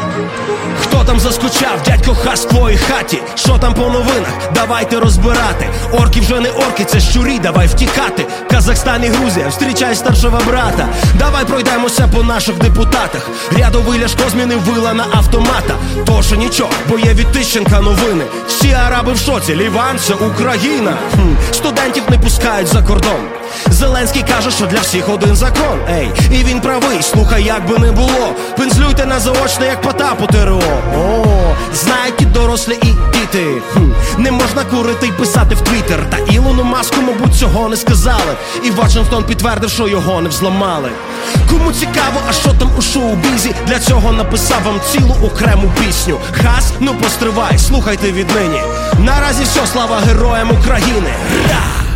Хто там заскучав, дядько Хас в твоїй хаті? Що там по новинах? Давайте розбирати. Орки вже не орки, це щурі, давай втікати. Казахстан і Грузія, встрічай старшого брата. Давай пройдемося по наших депутатах. Рядовий Ляшко змінив вила на автомата. То що нічого, бо є від Тищенка новини. Всі араби в шоці, Ліван це Україна. Студентів не пускають за кордон. Зеленський каже, що для всіх один закон. Ей, і він правий, слухай, як би не було. Пензлюйте на заочне, як Потап у ТРО. О, знають і дорослі, і діти. Не можна курити й писати в Твіттер. Та Ілону Маску, мабуть, цього не сказали. І Вашингтон підтвердив, що його не взламали. Кому цікаво, а що там у шоу-бізі? Для цього написав вам цілу окрему пісню. Хас, ну постривай, слухайте віднині. Наразі все, слава героям України. Ра!